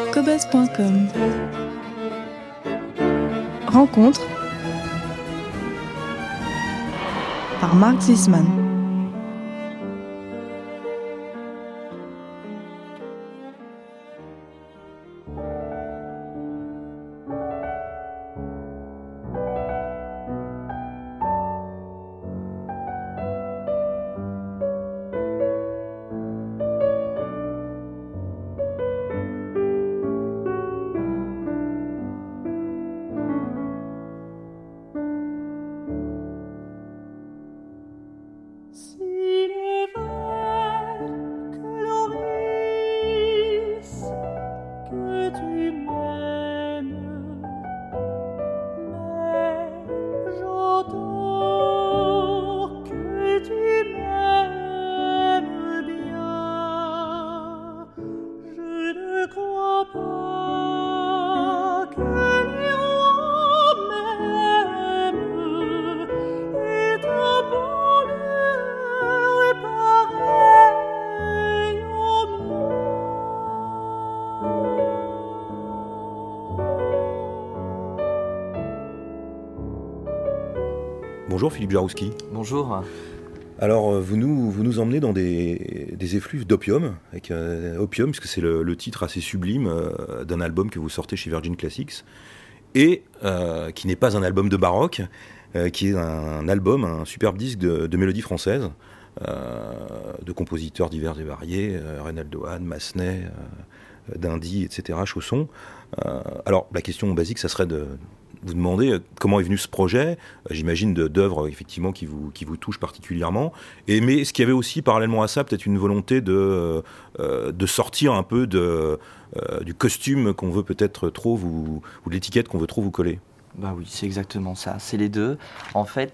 cobuzz.com. Rencontre par Marc Zisman. Bonjour Philippe Jarouski. Bonjour. Alors vous nous emmenez dans des effluves d'opium, avec Opium, puisque c'est le titre assez sublime d'un album que vous sortez chez Virgin Classics, et qui n'est pas un album de baroque, qui est un album, un superbe disque de mélodies françaises, de compositeurs divers et variés, Reynaldo Hahn, Massenet, Dindy, etc., Chausson. Alors la question basique, ça serait de vous demander comment est venu ce projet, j'imagine d'œuvres effectivement qui vous touchent particulièrement, mais est-ce qu'il y avait aussi parallèlement à ça peut-être une volonté de sortir un peu du costume qu'on veut peut-être trop ou de l'étiquette qu'on veut trop vous coller? Bah oui, c'est exactement ça, c'est les deux. En fait,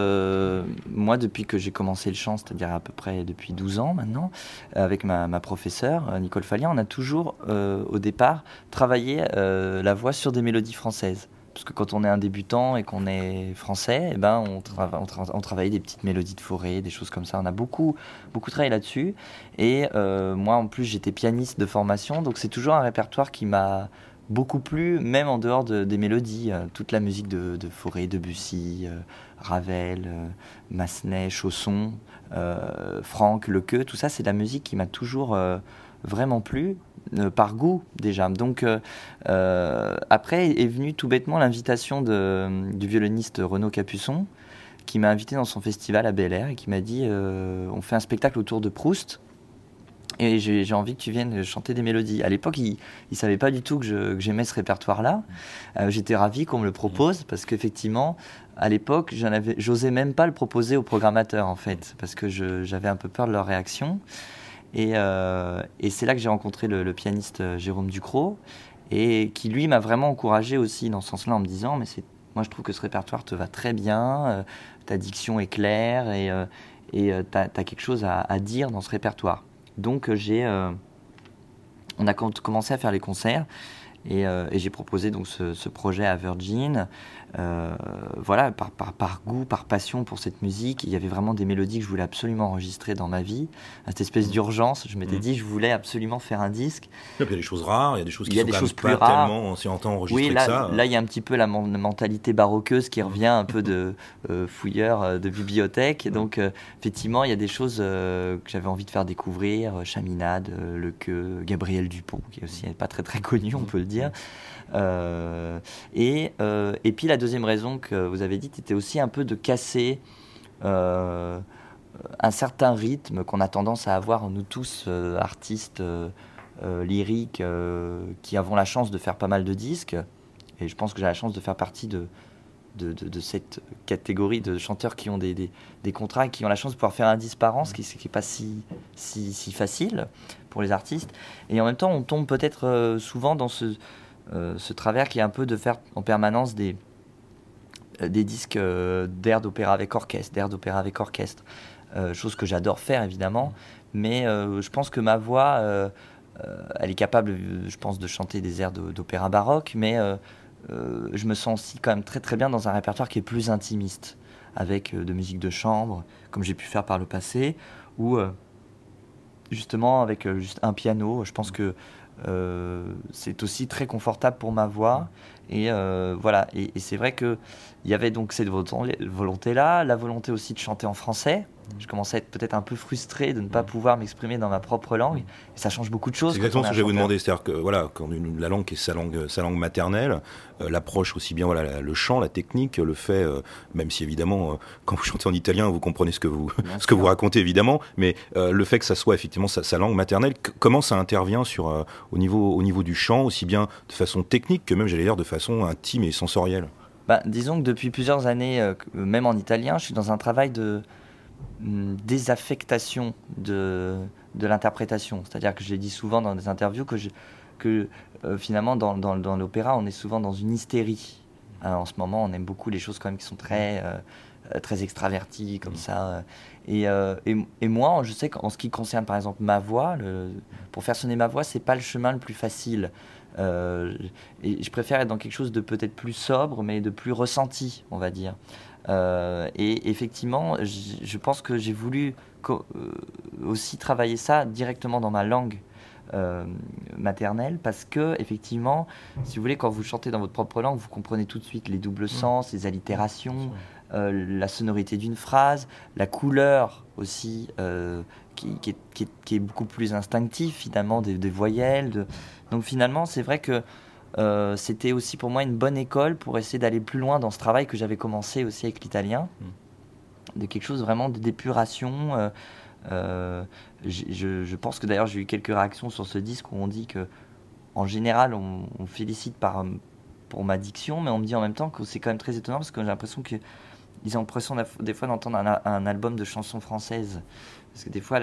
moi depuis que j'ai commencé le chant, c'est-à-dire à peu près depuis 12 ans maintenant, avec ma professeure, Nicole Fallian, on a toujours au départ travaillé la voix sur des mélodies françaises. Parce que quand on est un débutant et qu'on est français, eh ben on travaille des petites mélodies de forêt, des choses comme ça. On a beaucoup travaillé là-dessus. Et moi, en plus, j'étais pianiste de formation, donc c'est toujours un répertoire qui m'a beaucoup plu, même en dehors des mélodies. Toute la musique de Fauré, Debussy, Ravel, Massenet, Chausson, Franck, Lequeux, tout ça, c'est de la musique qui m'a toujours vraiment plu. Par goût déjà. Donc après est venue tout bêtement l'invitation du violoniste Renaud Capuçon, qui m'a invité dans son festival à Bel Air et qui m'a dit on fait un spectacle autour de Proust et j'ai envie que tu viennes chanter des mélodies. À l'époque, il savait pas du tout que j'aimais ce répertoire-là. J'étais ravi qu'on me le propose parce qu'effectivement, à l'époque, j'osais même pas le proposer aux programmateurs en fait, parce que j'avais un peu peur de leur réaction. Et c'est là que j'ai rencontré le pianiste Jérôme Ducrot, et qui lui m'a vraiment encouragé aussi dans ce sens-là en me disant mais moi je trouve que ce répertoire te va très bien, ta diction est claire et t'as quelque chose à dire dans ce répertoire. Donc on a commencé à faire les concerts et j'ai proposé donc ce projet à Virgin. Voilà, par goût, par passion pour cette musique. Il y avait vraiment des mélodies que je voulais absolument enregistrer dans ma vie. À cette espèce d'urgence, je m'étais dit je voulais absolument faire un disque. Il y a des choses rares, il y a des choses qui sont plus pas rares. Tellement si longtemps enregistrées que ça. Là, il y a un petit peu la mentalité baroqueuse qui revient, un peu de fouilleur de bibliothèque. Et donc, effectivement, il y a des choses que j'avais envie de faire découvrir. Chaminade, Lequeux, Gabriel Dupont, qui est aussi pas très très connu, on peut le dire. Et puis la deuxième raison que vous avez dite était aussi un peu de casser un certain rythme qu'on a tendance à avoir nous tous artistes lyriques qui avons la chance de faire pas mal de disques, et je pense que j'ai la chance de faire partie de cette catégorie de chanteurs qui ont des contrats et qui ont la chance de pouvoir faire un disque par an, ce qui n'est pas si facile pour les artistes. Et en même temps on tombe peut-être souvent dans ce travers qui est un peu de faire en permanence des disques d'airs d'opéra avec orchestre, chose que j'adore faire évidemment, mais je pense que ma voix elle est capable, je pense, de chanter des airs d'opéra baroque, mais je me sens aussi quand même très très bien dans un répertoire qui est plus intimiste, avec de musique de chambre, comme j'ai pu faire par le passé, ou justement avec juste un piano. Je pense que c'est aussi très confortable pour ma voix. Et voilà. Et c'est vrai qu'il y avait donc cette volonté-là, la volonté aussi de chanter en français. Je commençais à être peut-être un peu frustré de ne pas pouvoir m'exprimer dans ma propre langue. Et ça change beaucoup de choses. C'est exactement ce que je vais vous demander. C'est-à-dire que voilà, quand la langue est sa langue maternelle, l'approche aussi bien, voilà, le chant, la technique, le fait, même si évidemment, quand vous chantez en italien, vous comprenez ce que vous racontez évidemment, mais le fait que ça soit effectivement sa langue maternelle, comment ça intervient sur au niveau du chant, aussi bien de façon technique que même, j'allais dire, de façon intime et sensorielle. Disons que depuis plusieurs années, même en italien, je suis dans un travail de désaffectation de l'interprétation. C'est-à-dire que je l'ai dit souvent dans des interviews que finalement dans l'opéra on est souvent dans une hystérie. En ce moment on aime beaucoup les choses quand même qui sont très extraverties comme ça. Et moi je sais qu'en ce qui concerne par exemple ma voix, pour faire sonner ma voix c'est pas le chemin le plus facile. Et je préfère être dans quelque chose de peut-être plus sobre mais de plus ressenti, on va dire. Et effectivement, je pense que j'ai voulu aussi travailler ça directement dans ma langue maternelle, parce que effectivement, si vous voulez, quand vous chantez dans votre propre langue, vous comprenez tout de suite les doubles sens, les allitérations, la sonorité d'une phrase, la couleur aussi, qui est beaucoup plus instinctive finalement des voyelles. Donc finalement, c'est vrai que c'était aussi pour moi une bonne école pour essayer d'aller plus loin dans ce travail que j'avais commencé aussi avec l'italien, de quelque chose vraiment de d'épuration. Je pense que d'ailleurs j'ai eu quelques réactions sur ce disque où on dit que en général on félicite pour ma diction, mais on me dit en même temps que c'est quand même très étonnant parce que j'ai l'impression qu'ils ont l'impression des fois d'entendre un album de chansons françaises, parce que des fois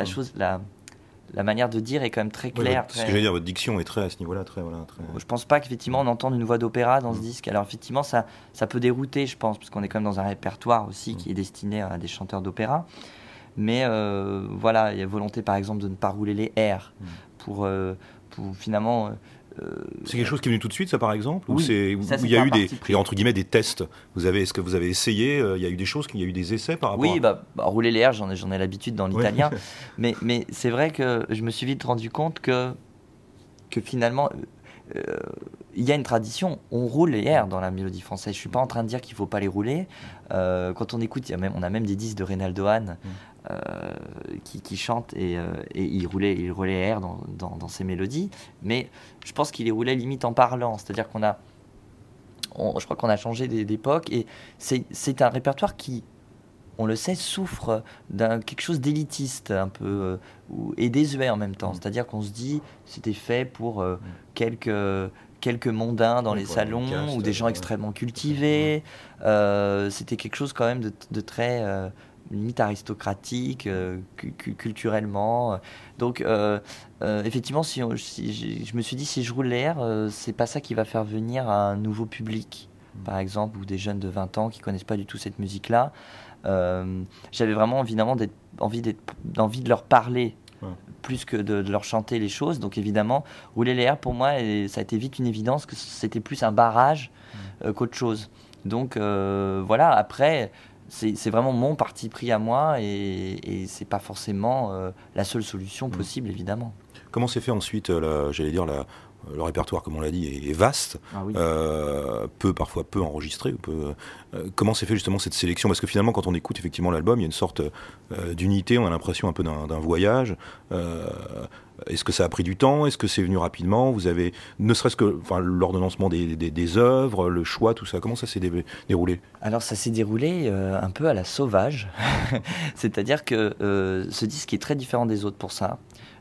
la manière de dire est quand même très claire. Ce que j'allais dire, votre diction est très à ce niveau-là, très. Je pense pas qu'effectivement on entende une voix d'opéra dans ce disque. Alors effectivement ça peut dérouter, je pense, parce qu'on est quand même dans un répertoire aussi qui est destiné à des chanteurs d'opéra. Mais voilà, il y a volonté par exemple de ne pas rouler les R pour finalement. C'est quelque chose qui est venu tout de suite, ça, par exemple, oui, il y a eu entre guillemets des tests. Est-ce que vous avez essayé il y a eu des choses, il y a eu des essais par rapport. Oui, rouler les R, j'en ai l'habitude dans l'italien, mais c'est vrai que je me suis vite rendu compte que finalement il y a une tradition. On roule les R dans la mélodie française. Je suis pas en train de dire qu'il faut pas les rouler. Quand on écoute, on a même des disques de Reynaldo Hahn qui chante et il roulait les R dans ses mélodies, mais je pense qu'il les roulait limite en parlant, c'est-à-dire je crois qu'on a changé d'époque, et c'est un répertoire qui, on le sait, souffre d'un quelque chose d'élitiste un peu et désuet en même temps, c'est-à-dire qu'on se dit c'était fait pour quelques mondains dans les salons ou des gens extrêmement cultivés. C'était quelque chose quand même de très limite aristocratique, culturellement. Donc, effectivement, si je me suis dit, si je roule l'air, c'est pas ça qui va faire venir un nouveau public, par exemple, ou des jeunes de 20 ans qui connaissent pas du tout cette musique-là. J'avais vraiment évidemment envie de leur parler, plus que de leur chanter les choses. Donc évidemment, rouler les airs, pour moi, ça a été vite une évidence que c'était plus un barrage qu'autre chose. Donc voilà, après, c'est vraiment mon parti pris à moi, et c'est pas forcément la seule solution possible, évidemment. Comment s'est fait ensuite, le répertoire, comme on l'a dit, est vaste, parfois peu enregistré. Comment s'est fait justement cette sélection ? Parce que finalement, quand on écoute effectivement l'album, il y a une sorte d'unité, on a l'impression un peu d'un voyage. Est-ce que ça a pris du temps ? Est-ce que c'est venu rapidement ? Vous avez, ne serait-ce que l'ordonnancement des œuvres, le choix, tout ça, comment ça s'est déroulé ? Alors ça s'est déroulé un peu à la sauvage, c'est-à-dire que ce disque est très différent des autres pour ça.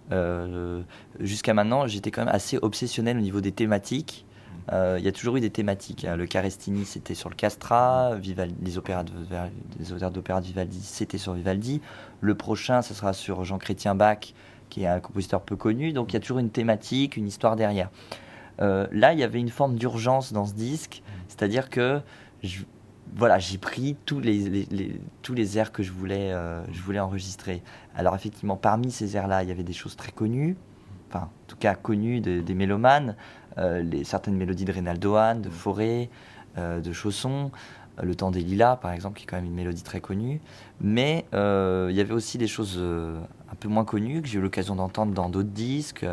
Jusqu'à maintenant, j'étais quand même assez obsessionnel au niveau des thématiques. Il y a toujours eu des thématiques. Le Carestini, c'était sur le Castrat. Les opéras d'opéra de Vivaldi, c'était sur Vivaldi. Le prochain, ce sera sur Jean-Chrétien Bach, qui est un compositeur peu connu. Donc il y a toujours une thématique, une histoire derrière. Là, il y avait une forme d'urgence dans ce disque, c'est-à-dire que j'ai pris tous les airs que je voulais enregistrer. Alors effectivement, parmi ces airs-là, il y avait des choses très connues, en tout cas connues des mélomanes, certaines mélodies de Reynaldo Hahn, de Fauré, de Chausson, Le Temps des Lilas, par exemple, qui est quand même une mélodie très connue. Mais il y avait aussi des choses un peu moins connues, que j'ai eu l'occasion d'entendre dans d'autres disques,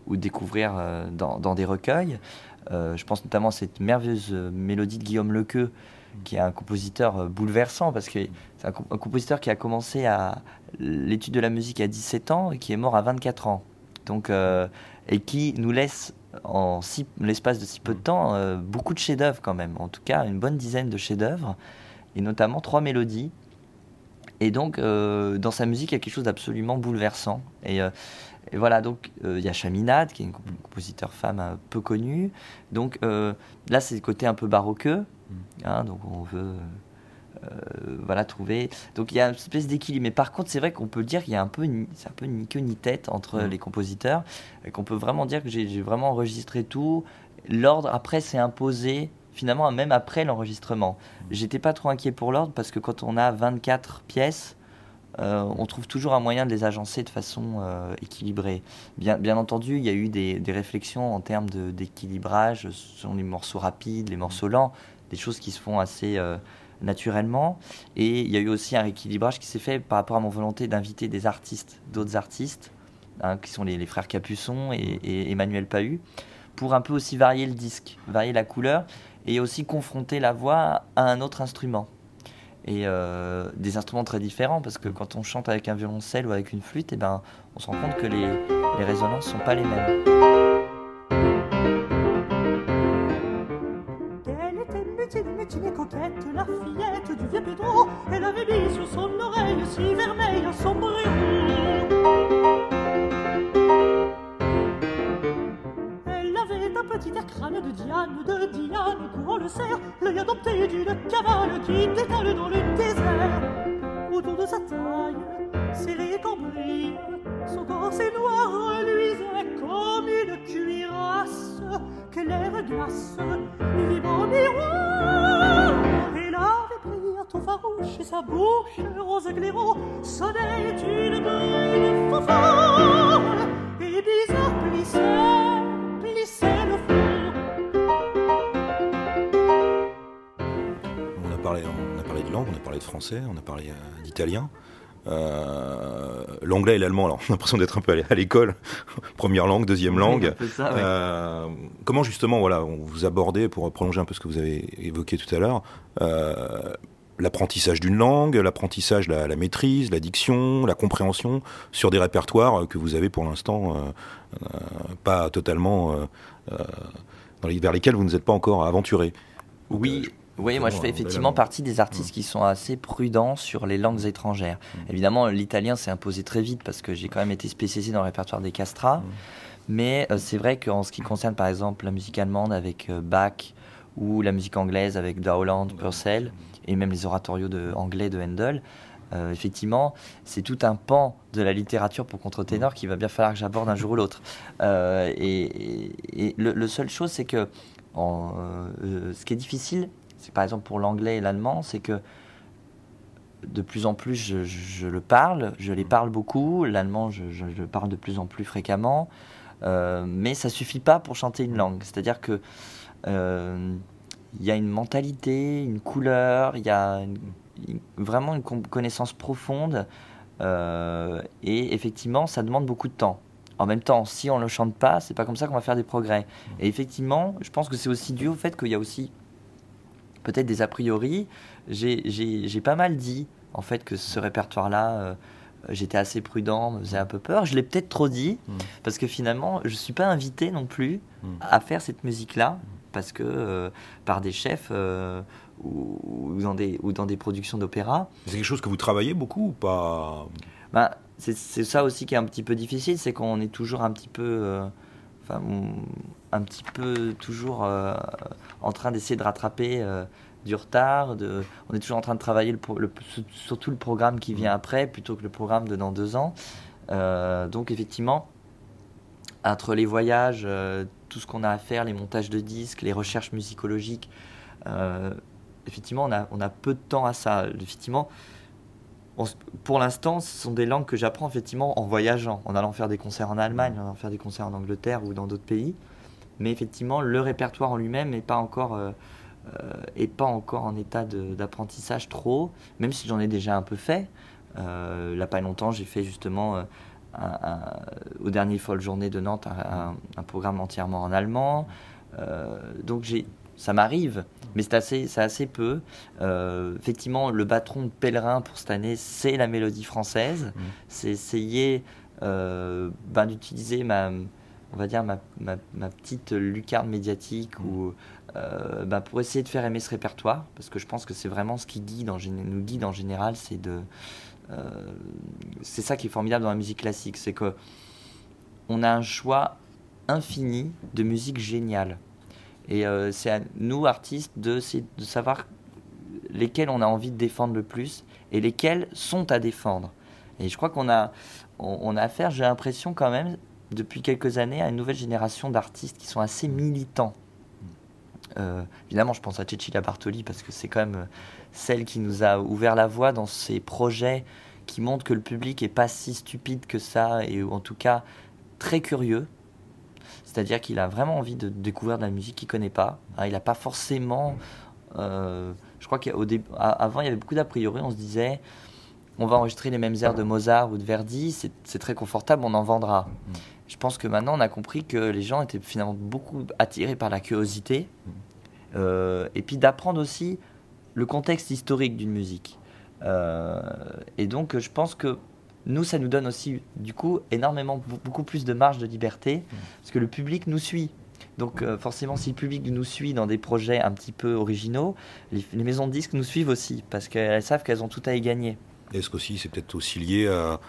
ou découvrir dans des recueils. Je pense notamment à cette merveilleuse mélodie de Guillaume Lequeux, qui est un compositeur bouleversant, parce que c'est un compositeur qui a commencé l'étude de la musique à 17 ans et qui est mort à 24 ans. Donc, et qui nous laisse, en l'espace de si peu de temps, beaucoup de chefs-d'œuvre quand même. En tout cas, une bonne dizaine de chefs-d'œuvre, et notamment 3 mélodies. Et donc, dans sa musique, il y a quelque chose d'absolument bouleversant. Et voilà, donc il y a Chaminade, qui est une compositeur femme peu connue. Donc là, c'est le côté un peu baroqueux. Donc on veut trouver. Donc il y a une espèce d'équilibre. Mais par contre, c'est vrai qu'on peut dire qu'il y a c'est un peu ni queue ni tête entre les compositeurs. Et qu'on peut vraiment dire que j'ai vraiment enregistré tout. L'ordre, après, s'est imposé. Finalement, même après l'enregistrement. J'étais pas trop inquiet pour l'ordre parce que quand on a 24 pièces, on trouve toujours un moyen de les agencer de façon équilibrée. Bien entendu, il y a eu des réflexions en termes d'équilibrage selon les morceaux rapides, les morceaux lents, des choses qui se font assez naturellement. Et il y a eu aussi un rééquilibrage qui s'est fait par rapport à mon volonté d'inviter d'autres artistes, qui sont les frères Capuçon et Emmanuel Pahu, pour un peu aussi varier le disque, varier la couleur, et aussi confronter la voix à un autre instrument. Et des instruments très différents, parce que quand on chante avec un violoncelle ou avec une flûte, on se rend compte que les résonances ne sont pas les mêmes. Elle était mutine et coquette, la fillette du vieux Pedro. Elle avait mis sur son oreille si vermeille un sombrero. Un petit air crâne de Diane, courant le cerf, l'œil adopté d'une cavale qui détale dans le désert. Autour de sa taille, serré et cambrille, son corset noir reluisait comme une cuirasse que l'air glace lui vibrant miroir. Elle avait pris un ton farouche et sa bouche rose éclairant sonnait une brille fanfare et bizarre plissait le fond. On a parlé de langue, on a parlé de français, on a parlé d'italien. L'anglais et l'allemand, alors on a l'impression d'être un peu à l'école. Première langue, deuxième langue. Ça, ouais. Comment justement, on vous abordez, pour prolonger un peu ce que vous avez évoqué tout à l'heure, l'apprentissage d'une langue, l'apprentissage, la maîtrise, la diction, la compréhension sur des répertoires que vous avez pour l'instant pas totalement vers lesquels vous ne vous êtes pas encore aventuré. Oui, moi je fais effectivement partie des artistes qui sont assez prudents sur les langues étrangères. Évidemment, l'italien s'est imposé très vite parce que j'ai quand même été spécialisé dans le répertoire des castrats. Mais c'est vrai qu'en ce qui concerne par exemple la musique allemande avec Bach ou la musique anglaise avec Dowland, Purcell et même les oratorios anglais de Handel, effectivement, c'est tout un pan de la littérature pour contre-ténor qu'il va bien falloir que j'aborde un jour ou l'autre. Et le seule chose, c'est que ce qui est difficile, c'est par exemple pour l'anglais et l'allemand, c'est que de plus en plus je les parle beaucoup. L'allemand, je le parle de plus en plus fréquemment, mais ça suffit pas pour chanter une langue. C'est-à-dire que il y a une mentalité, une couleur, il y a vraiment une connaissance profonde, et effectivement, ça demande beaucoup de temps. En même temps, si on ne le chante pas, c'est pas comme ça qu'on va faire des progrès. Et effectivement, je pense que c'est aussi dû au fait qu'il y a aussi peut-être des a priori. J'ai pas mal dit en fait que ce répertoire-là, j'étais assez prudent, me faisait un peu peur. Je l'ai peut-être trop dit, parce que finalement, je suis pas invité non plus à faire cette musique-là, parce que par des chefs ou dans des productions d'opéra. C'est quelque chose que vous travaillez beaucoup ou pas ? C'est ça aussi qui est un petit peu difficile, c'est qu'on est toujours un petit peu toujours en train d'essayer de rattraper du retard. On est toujours en train de travailler surtout le programme qui vient après, plutôt que le programme de dans 2 ans. Donc effectivement, entre les voyages, tout ce qu'on a à faire, les montages de disques, les recherches musicologiques, effectivement, on a peu de temps à ça. Effectivement, pour l'instant, ce sont des langues que j'apprends effectivement en voyageant, en allant faire des concerts en Allemagne, en allant faire des concerts en Angleterre ou dans d'autres pays. Mais effectivement, le répertoire en lui-même n'est pas encore en état d'apprentissage trop, même si j'en ai déjà un peu fait. Là, pas longtemps, j'ai fait justement au dernier Folle Journée de Nantes, un programme entièrement en allemand. Donc ça m'arrive, mais c'est assez peu. Effectivement, le bâton de pèlerin pour cette année, c'est la mélodie française. C'est essayer d'utiliser on va dire ma petite lucarne médiatique pour essayer de faire aimer ce répertoire, parce que je pense que c'est vraiment ce qui nous guide en général, c'est ça qui est formidable dans la musique classique, c'est que on a un choix infini de musique géniale, et c'est à nous artistes de savoir lesquels on a envie de défendre le plus et lesquels sont à défendre. Et je crois qu'on a affaire, j'ai l'impression quand même, depuis quelques années, à une nouvelle génération d'artistes qui sont assez militants. Évidemment, je pense à Cecilia Bartoli, parce que c'est quand même celle qui nous a ouvert la voie dans ces projets qui montrent que le public n'est pas si stupide que ça, et en tout cas très curieux. C'est-à-dire qu'il a vraiment envie de découvrir de la musique qu'il ne connaît pas. Il n'a pas forcément... je crois qu'avant, il y avait beaucoup d'a priori. On se disait, on va enregistrer les mêmes airs de Mozart ou de Verdi, c'est très confortable, on en vendra. Je pense que maintenant, on a compris que les gens étaient finalement beaucoup attirés par la curiosité, et puis d'apprendre aussi le contexte historique d'une musique. Et donc, je pense que nous, ça nous donne aussi, du coup, beaucoup plus de marge de liberté, parce que le public nous suit. Donc forcément, si le public nous suit dans des projets un petit peu originaux, les maisons de disques nous suivent aussi, parce qu'elles savent qu'elles ont tout à y gagner. Est-ce qu'aussi c'est peut-être aussi lié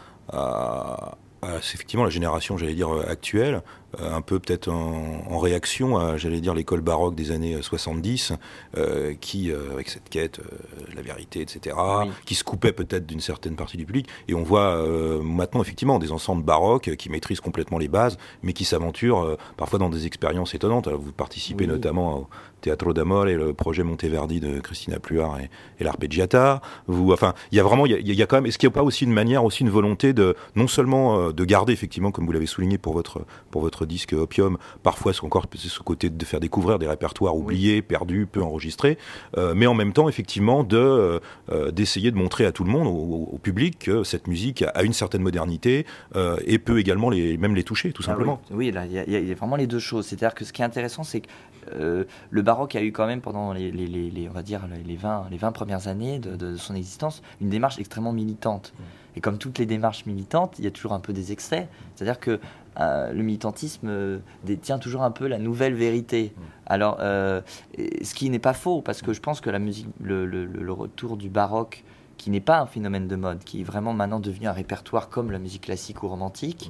c'est effectivement la génération, j'allais dire, actuelle, un peu peut-être en réaction à, j'allais dire, l'école baroque des années 70, qui, avec cette quête, la vérité, etc., qui se coupait peut-être d'une certaine partie du public. Et on voit maintenant, effectivement, des ensembles baroques qui maîtrisent complètement les bases, mais qui s'aventurent parfois dans des expériences étonnantes. Alors, vous participez notamment au Teatro d'Amore et le projet Monteverdi de Cristina Pluart et l'Arpeggiata. Enfin, il y a vraiment, il y a quand même, est-ce qu'il n'y a pas aussi une volonté de, non seulement de garder, effectivement, comme vous l'avez souligné pour votre disque Opium, parfois c'est encore ce côté de faire découvrir des répertoires oubliés, perdus, peu enregistrés, mais en même temps, effectivement, d'essayer de montrer à tout le monde, au public, que cette musique a une certaine modernité et peut également même les toucher, tout simplement. Oui, là, il y a vraiment les deux choses. C'est-à-dire que ce qui est intéressant, c'est que le baroque a eu quand même pendant on va dire les 20 premières années de son existence une démarche extrêmement militante. Et comme toutes les démarches militantes, il y a toujours un peu des excès. C'est-à-dire que le militantisme détient toujours un peu la nouvelle vérité. Alors, ce qui n'est pas faux, parce que je pense que la musique, le retour du baroque, qui n'est pas un phénomène de mode, qui est vraiment maintenant devenu un répertoire comme la musique classique ou romantique,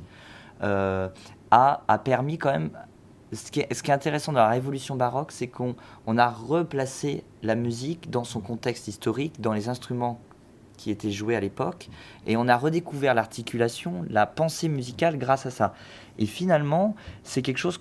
a permis quand même... Ce qui est intéressant dans la révolution baroque, c'est qu'on a replacé la musique dans son contexte historique, dans les instruments qui étaient joués à l'époque, et on a redécouvert l'articulation, la pensée musicale grâce à ça. Et finalement, c'est quelque chose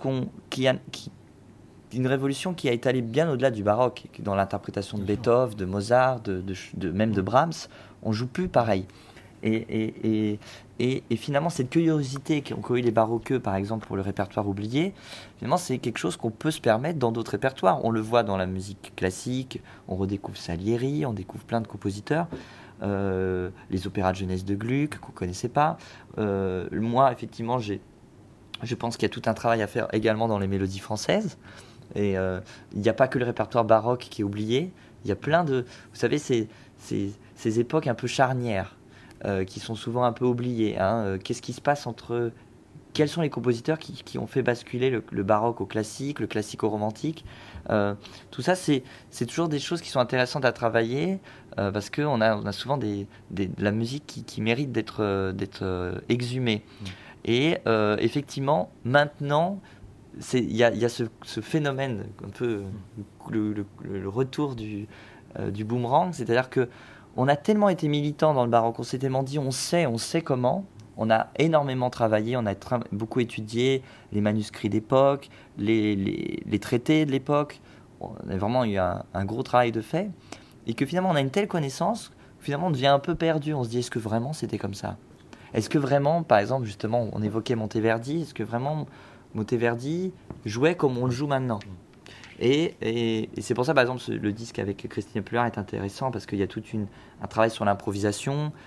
une révolution qui a été allée bien au-delà du baroque. Dans l'interprétation de Beethoven, de Mozart, même de Brahms, on joue plus pareil. Et finalement, cette curiosité qu'ont eu les baroqueux, par exemple, pour le répertoire oublié, finalement, c'est quelque chose qu'on peut se permettre dans d'autres répertoires. On le voit dans la musique classique, on redécouvre Salieri, on découvre plein de compositeurs. Les opéras de jeunesse de Gluck, qu'on ne connaissait pas. Moi, effectivement, je pense qu'il y a tout un travail à faire également dans les mélodies françaises. Et il n'y a pas que le répertoire baroque qui est oublié. Il y a plein de... Vous savez, ces époques un peu charnières qui sont souvent un peu oubliées. Qu'est-ce qui se passe entre... Quels sont les compositeurs qui ont fait basculer le baroque au classique, le classique au romantique? Tout ça, c'est toujours des choses qui sont intéressantes à travailler parce qu'on a souvent de la musique qui mérite d'être exhumée. Et effectivement, maintenant, il y a ce phénomène, un peu le retour du boomerang, c'est-à-dire qu'on a tellement été militant dans le baroque, on s'est tellement dit on sait comment. On a énormément travaillé, on a beaucoup étudié les manuscrits d'époque, les traités de l'époque. On a vraiment eu un gros travail de fait. Et que finalement, on a une telle connaissance, finalement, on devient un peu perdu. On se dit, est-ce que vraiment c'était comme ça? Est-ce que vraiment, par exemple, justement, on évoquait Monteverdi, est-ce que vraiment Monteverdi jouait comme on le joue maintenant? Et c'est pour ça, par exemple, le disque avec Cristina Pluart est intéressant, parce qu'il y a tout un travail sur l'improvisation.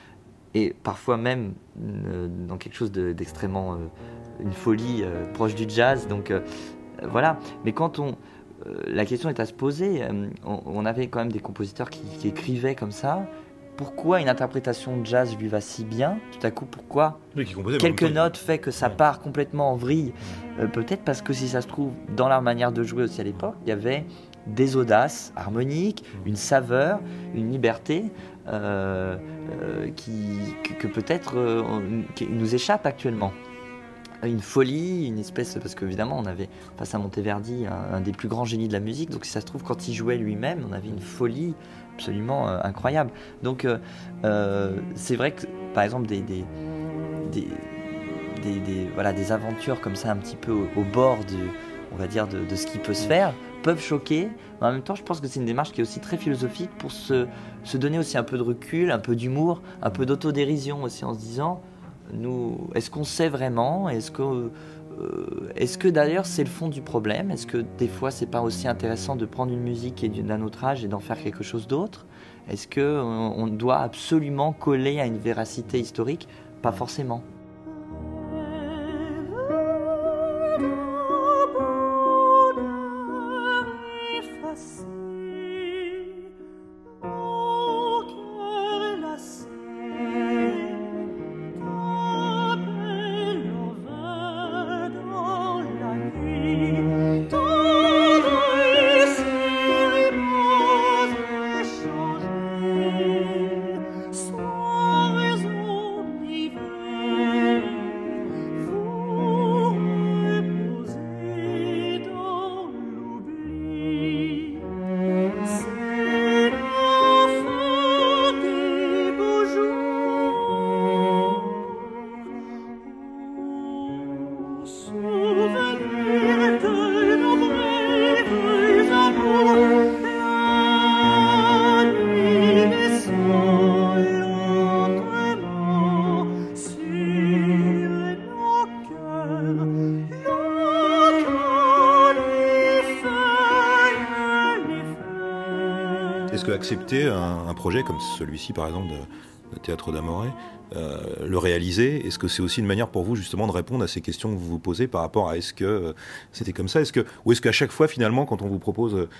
et parfois même dans quelque chose d'extrêmement, une folie proche du jazz. Donc voilà. Mais quand la question est à se poser, on avait quand même des compositeurs qui écrivaient comme ça. Pourquoi une interprétation de jazz lui va si bien? Tout à coup, pourquoi quelques notes fait que ça part complètement en vrille? Peut-être parce que si ça se trouve, dans leur manière de jouer aussi à l'époque, il y avait des audaces harmoniques, une saveur, une liberté que peut-être qui nous échappe actuellement. Une folie, une espèce... Parce qu'évidemment, on avait face à Monteverdi un des plus grands génies de la musique, donc si ça se trouve, quand il jouait lui-même, on avait une folie absolument incroyable. Donc c'est vrai que, par exemple, des aventures comme ça, un petit peu au bord on va dire, de ce qui peut se faire, peuvent choquer, mais en même temps, je pense que c'est une démarche qui est aussi très philosophique pour se donner aussi un peu de recul, un peu d'humour, un peu d'autodérision aussi, en se disant, nous, est-ce qu'on sait vraiment? Est-ce que d'ailleurs c'est le fond du problème? Est-ce que des fois c'est pas aussi intéressant de prendre une musique qui est d'un autre âge et d'en faire quelque chose d'autre? Est-ce qu'on doit absolument coller à une véracité historique? Pas forcément. Est-ce que accepter un projet comme celui-ci, par exemple, de Théâtre d'Amore, le réaliser, est-ce que c'est aussi une manière pour vous justement de répondre à ces questions que vous vous posez par rapport à est-ce que c'était comme ça, ou est-ce qu'à chaque fois finalement quand on vous propose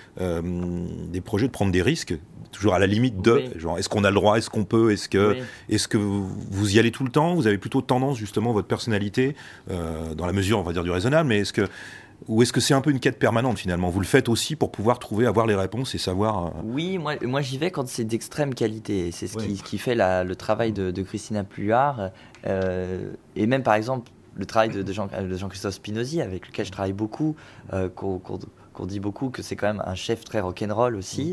des projets de prendre des risques, toujours à la limite de, oui. Genre est-ce qu'on a le droit, est-ce qu'on peut, est-ce que vous y allez tout le temps, vous avez plutôt tendance justement votre personnalité dans la mesure on va dire du raisonnable, mais ou est-ce que c'est un peu une quête permanente finalement? Vous le faites aussi pour pouvoir avoir les réponses et savoir... Oui, moi j'y vais quand c'est d'extrême qualité. C'est ce qui fait le travail de Christina Pluart. Et même par exemple le travail de Jean-Christophe Spinozzi, avec lequel je travaille beaucoup, qu'on dit beaucoup que c'est quand même un chef très rock'n'roll aussi.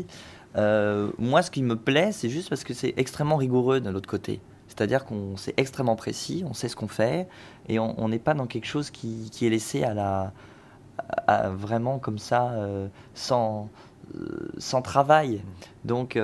Moi ce qui me plaît, c'est juste parce que c'est extrêmement rigoureux de l'autre côté. C'est-à-dire qu'on c'est extrêmement précis, on sait ce qu'on fait, et on n'est pas dans quelque chose qui est laissé vraiment comme ça, sans travail. Donc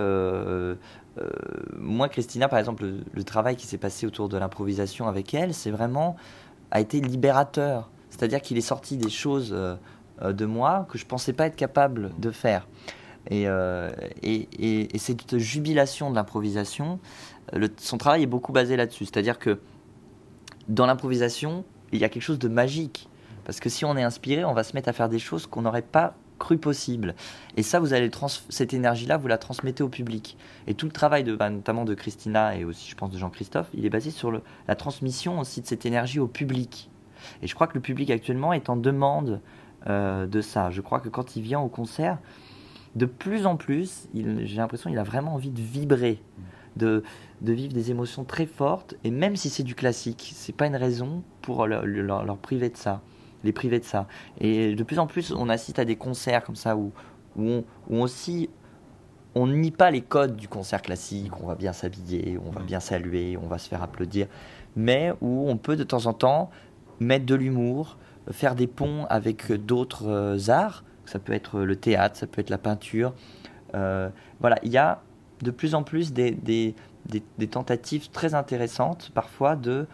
moi, Christina, par exemple, le travail qui s'est passé autour de l'improvisation avec elle, a été libérateur. C'est-à-dire qu'il est sorti des choses de moi que je ne pensais pas être capable de faire. Et cette jubilation de l'improvisation, son travail est beaucoup basé là-dessus. C'est-à-dire que dans l'improvisation, il y a quelque chose de magique. Parce que si on est inspiré, on va se mettre à faire des choses qu'on n'aurait pas cru possibles. Et ça, vous allez cette énergie-là, vous la transmettez au public. Et tout le travail notamment de Christina et aussi, je pense, de Jean-Christophe, il est basé sur la transmission aussi de cette énergie au public. Et je crois que le public actuellement est en demande de ça. Je crois que quand il vient au concert, de plus en plus, j'ai l'impression qu'il a vraiment envie de vibrer, de vivre des émotions très fortes. Et même si c'est du classique, c'est pas une raison pour leur priver de ça. Les priver de ça. Et de plus en plus, on assiste à des concerts comme ça où aussi on nie pas les codes du concert classique, on va bien s'habiller, on va bien saluer, on va se faire applaudir, mais où on peut de temps en temps mettre de l'humour, faire des ponts avec d'autres arts. Ça peut être le théâtre, ça peut être la peinture. Voilà, il y a de plus en plus des tentatives très intéressantes parfois de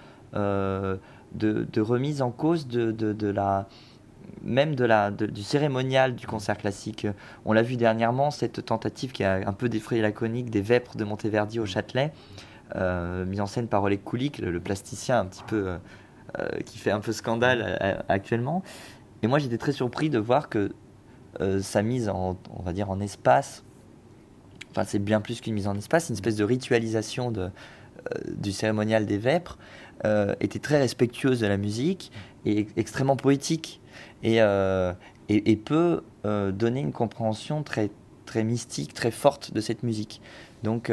remise en cause du cérémonial du concert classique. On l'a vu dernièrement, cette tentative qui a un peu défrayé la chronique des Vêpres de Monteverdi au Châtelet, mis en scène par Oleg Kulik, le plasticien un petit peu qui fait un peu scandale actuellement. Et moi, j'étais très surpris de voir que sa mise on va dire en espace, enfin c'est bien plus qu'une mise en espace, une espèce de ritualisation du cérémonial des vêpres, était très respectueuse de la musique et extrêmement poétique et peut donner une compréhension très, très mystique, très forte de cette musique. Donc,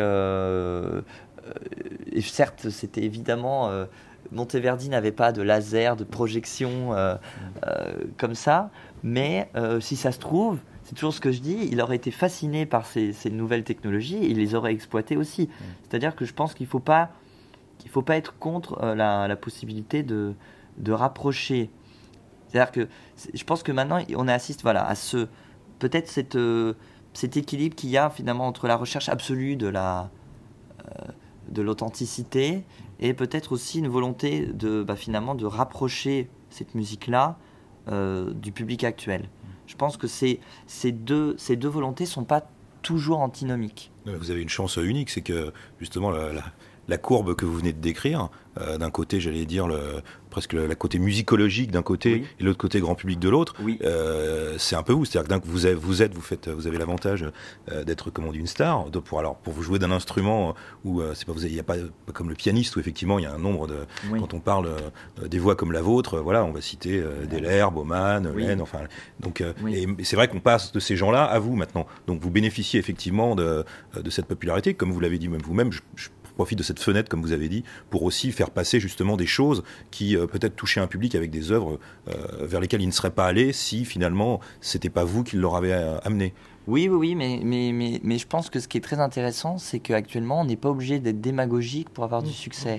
et certes, c'était évidemment... Monteverdi n'avait pas de laser, de projection comme ça, mais si ça se trouve, c'est toujours ce que je dis, il aurait été fasciné par ces nouvelles technologies et il les aurait exploitées aussi. C'est-à-dire que je pense qu'il ne faut pas être contre la possibilité de rapprocher. C'est-à-dire que je pense que maintenant, on assiste à peut-être cet équilibre qu'il y a finalement entre la recherche absolue de l'authenticité et peut-être aussi une volonté finalement de rapprocher cette musique-là du public actuel. Je pense que ces deux volontés ne sont pas toujours antinomiques. Vous avez une chance unique, c'est que justement la courbe que vous venez de décrire, d'un côté, j'allais dire presque la côté musicologique d'un côté, oui, et l'autre côté grand public de l'autre, oui, c'est un peu vous. C'est-à-dire que vous avez l'avantage d'être, comme on dit, une star. Pour vous jouer d'un instrument où il n'y a pas comme le pianiste où effectivement il y a un nombre de. oui. Quand on parle des voix comme la vôtre, on va citer Deller, Baumann, Oui. Lehn, enfin. Donc, Oui. et c'est vrai qu'on passe de ces gens-là à vous maintenant. Donc vous bénéficiez effectivement de cette popularité, comme vous l'avez dit même vous-même. Je profite de cette fenêtre, comme vous avez dit, pour aussi faire passer justement des choses qui peut-être touchaient un public avec des œuvres vers lesquelles ils ne seraient pas allés si finalement c'était pas vous qui leur avez amené. Oui, mais je pense que ce qui est très intéressant, c'est qu'actuellement, on n'est pas obligé d'être démagogique pour avoir du succès.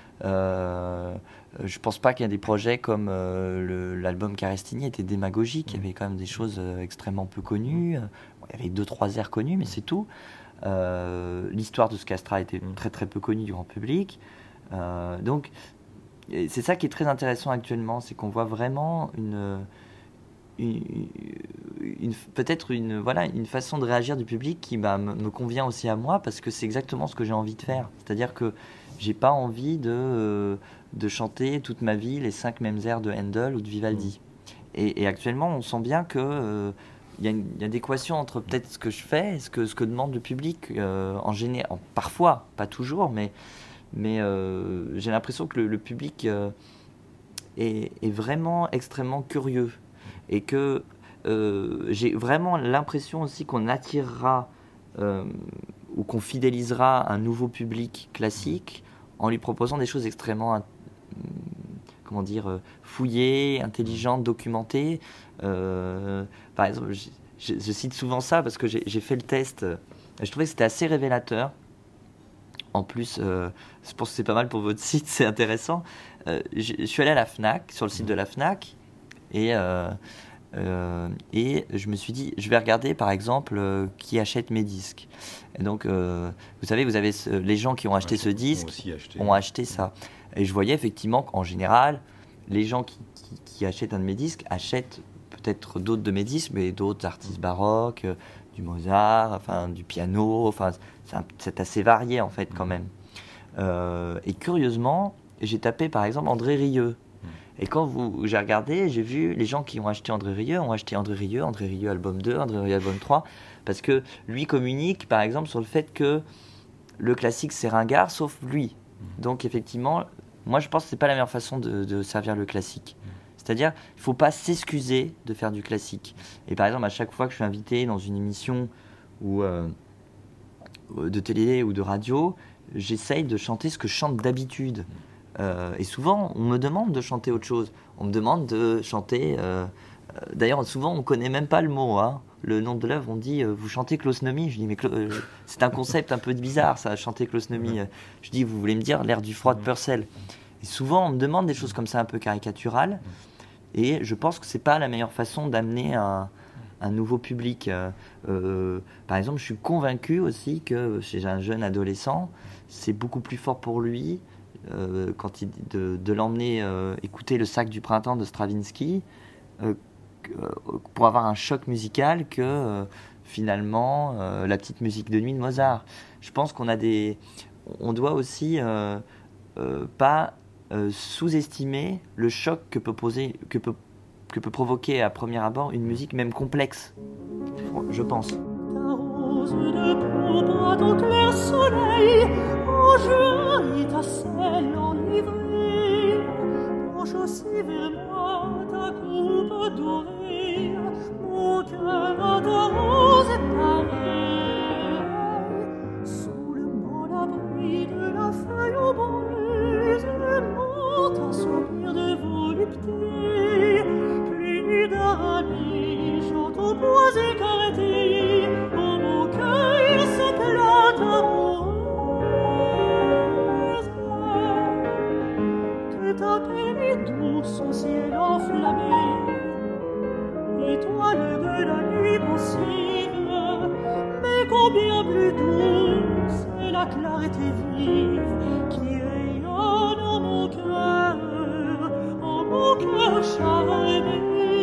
Je pense pas qu'il y a des projets comme l'album Carestini était démagogique. Il y avait quand même des choses extrêmement peu connues. Il y avait 2-3 airs connus, mais c'est tout. L'histoire de Scastra était très très peu connue du grand public. Donc, c'est ça qui est très intéressant actuellement, c'est qu'on voit vraiment peut-être une façon de réagir du public qui me convient aussi à moi, parce que c'est exactement ce que j'ai envie de faire. C'est-à-dire que j'ai pas envie de chanter toute ma vie les 5 mêmes airs de Handel ou de Vivaldi. Et actuellement, on sent bien que il y a une adéquation entre peut-être ce que je fais et ce que demande le public en général. Parfois, pas toujours, mais j'ai l'impression que le public est vraiment extrêmement curieux et que j'ai vraiment l'impression aussi qu'on attirera ou qu'on fidélisera un nouveau public classique en lui proposant des choses extrêmement fouillées, intelligentes, documentées. Par exemple, je cite souvent ça parce que j'ai fait le test. Je trouvais que c'était assez révélateur. En plus, je pense que c'est pas mal pour votre site, c'est intéressant. Je suis allé à la FNAC, sur le site de la FNAC, et je me suis dit, je vais regarder par exemple qui achète mes disques. Et donc, vous avez les gens qui ont acheté ce disque ont acheté ça. Et je voyais effectivement qu'en général, les gens qui achètent un de mes disques achètent peut-être d'autres de mes disques, mais d'autres artistes baroques, du Mozart, enfin du piano, enfin c'est assez varié en fait quand même. Et curieusement, j'ai tapé par exemple André Rieu. Et quand j'ai regardé, j'ai vu les gens qui ont acheté André Rieu album 2, André Rieu album 3, parce que lui communique par exemple sur le fait que le classique c'est ringard, sauf lui. Donc effectivement, moi je pense que c'est pas la meilleure façon de servir le classique. C'est-à-dire, il ne faut pas s'excuser de faire du classique. Et par exemple, à chaque fois que je suis invité dans une émission de télé ou de radio, j'essaye de chanter ce que je chante d'habitude. Et souvent, on me demande de chanter autre chose. On me demande de chanter... d'ailleurs, souvent, on ne connaît même pas le mot. Hein. Le nom de l'œuvre, on dit « vous chantez Klaus Nomi ». Je dis « mais c'est un concept un peu bizarre, ça, chanter Klaus Nomi ». Je dis « vous voulez me dire l'air du froid de Purcell ». Et souvent, on me demande des choses comme ça un peu caricaturales. Et je pense que c'est pas la meilleure façon d'amener un nouveau public. Par exemple, je suis convaincu aussi que chez un jeune adolescent, c'est beaucoup plus fort pour lui de l'emmener écouter le Sac du printemps de Stravinsky pour avoir un choc musical que finalement la petite musique de nuit de Mozart. Je pense qu'on a on doit aussi pas sous-estimer le choc que peut provoquer à premier abord une musique même complexe, je pense. Ta rose de pourpre à ton clair soleil, ô jolie étincelle enivrée, penche aussi vers moi ta coupe dorée, mon cœur à ta rose est pareil. Sous le bon abri de la feuille ombreuse, monte un soupir de volupté, pli d'arabie, chante au bois écarté, oh mon cœur se plante amoureuse, que t'appelle tout son ciel enflammé, étoile de la nuit pensive, mais combien plus douce est la clarté vive qui rayonne en mon cœur charmé.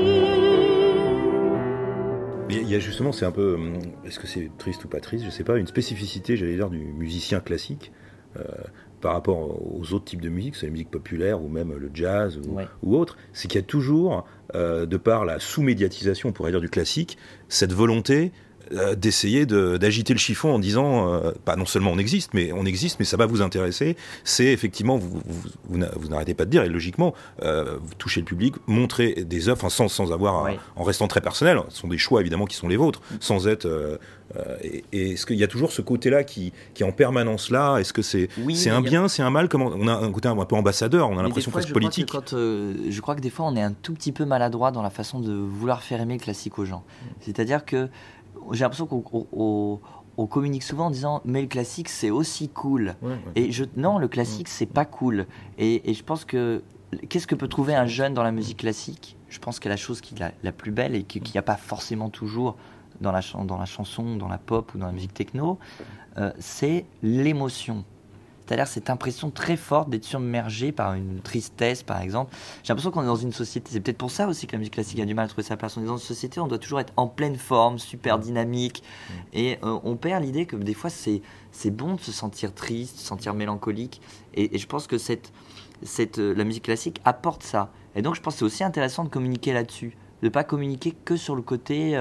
Il y a justement, c'est un peu, est-ce que c'est triste ou pas triste, je sais pas, une spécificité, j'allais dire, du musicien classique par rapport aux autres types de musique, c'est la musique populaire ou même le jazz ou autre, c'est qu'il y a toujours, de par la sous-médiatisation, on pourrait dire, du classique, cette volonté d'essayer d'agiter le chiffon en disant pas non seulement on existe mais ça va vous intéresser, c'est effectivement vous n'arrêtez pas de dire, et logiquement vous touchez le public, montrez des œuvres sans avoir en restant très personnel, ce sont des choix évidemment qui sont les vôtres, sans être et est-ce qu'il y a toujours ce côté-là qui est en permanence là, est-ce que c'est un bien, c'est un mal, comment on a un côté un peu ambassadeur, on a l'impression presque politique. Je crois que des fois on est un tout petit peu maladroit dans la façon de vouloir faire aimer le classique aux gens, c'est-à-dire que j'ai l'impression qu'on communique souvent en disant mais le classique c'est aussi cool. Non, le classique c'est pas cool. Et je pense que qu'est-ce que peut trouver un jeune dans la musique classique ? Je pense que la chose qui est la plus belle et qu'il n'y a pas forcément toujours dans la chanson, dans la pop ou dans la musique techno, c'est l'émotion. C'est-à-dire cette impression très forte d'être submergé par une tristesse, par exemple. J'ai l'impression qu'on est dans une société, c'est peut-être pour ça aussi que la musique classique a du mal à trouver sa place. On est dans une société où on doit toujours être en pleine forme, super dynamique. Et on perd l'idée que des fois, c'est bon de se sentir triste, de se sentir mélancolique. Et je pense que la musique classique apporte ça. Et donc, je pense que c'est aussi intéressant de communiquer là-dessus. De ne pas communiquer que sur le côté...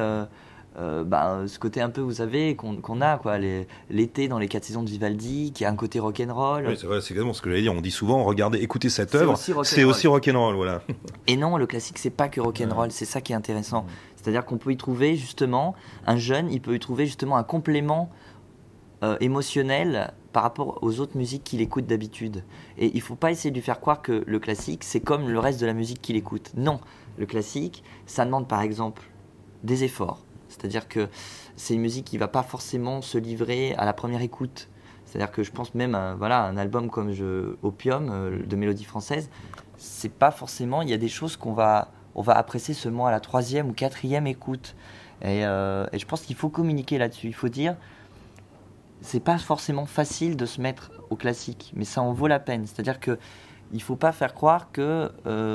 ce côté un peu, vous savez, qu'on a quoi, l'été dans les 4 saisons de Vivaldi, qui a un côté rock'n'roll. Oui, c'est vrai, c'est exactement ce que j'allais dire. On dit souvent, regardez, écoutez cette œuvre, c'est aussi rock'n'roll, voilà. Et non, le classique, c'est pas que rock'n'roll, c'est ça qui est intéressant. C'est-à-dire qu'on peut y trouver justement, un jeune, il peut y trouver justement un complément émotionnel par rapport aux autres musiques qu'il écoute d'habitude. Et il faut pas essayer de lui faire croire que le classique, c'est comme le reste de la musique qu'il écoute. Non, le classique, ça demande par exemple des efforts. C'est-à-dire que c'est une musique qui ne va pas forcément se livrer à la première écoute. C'est-à-dire que je pense même à un album comme Opium de Mélodie Française, c'est pas forcément... Il y a des choses on va apprécier seulement à la 3e ou 4e écoute. Et je pense qu'il faut communiquer là-dessus. Il faut dire, c'est pas forcément facile de se mettre au classique, mais ça en vaut la peine. C'est-à-dire qu'il ne faut pas faire croire que